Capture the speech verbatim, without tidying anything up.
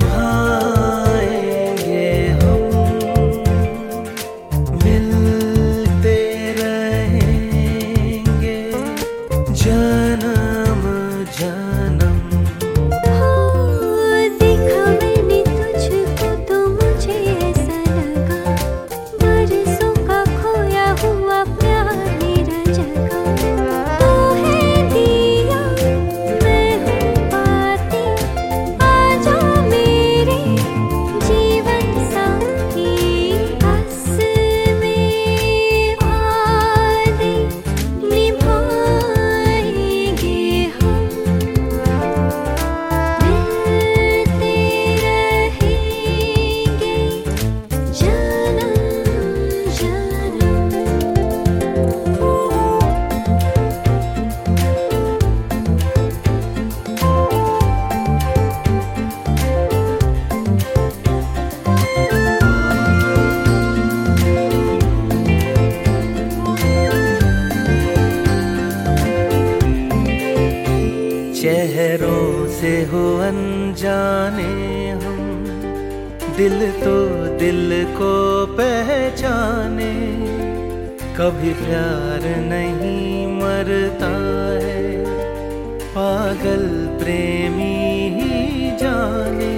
निभाएंगे हम, मिलते रहेंगे जन्म जन्म। हो देखा मैंने तुझको तो मुझे ऐसा लगा, बरसों का खोया हुआ प्यार मेरा जगा। तू है दिया मैं हूँ बाती, आजा मेरे जीवन साथी। बस में वादे निभाएंगे हम, मिलते रहेंगे जन्म जन्म। चेहरों से हो अनजाने हम, दिल तो दिल को पहचाने। कभी प्यार नहीं मरता है, पागल प्रेमी ही जाने।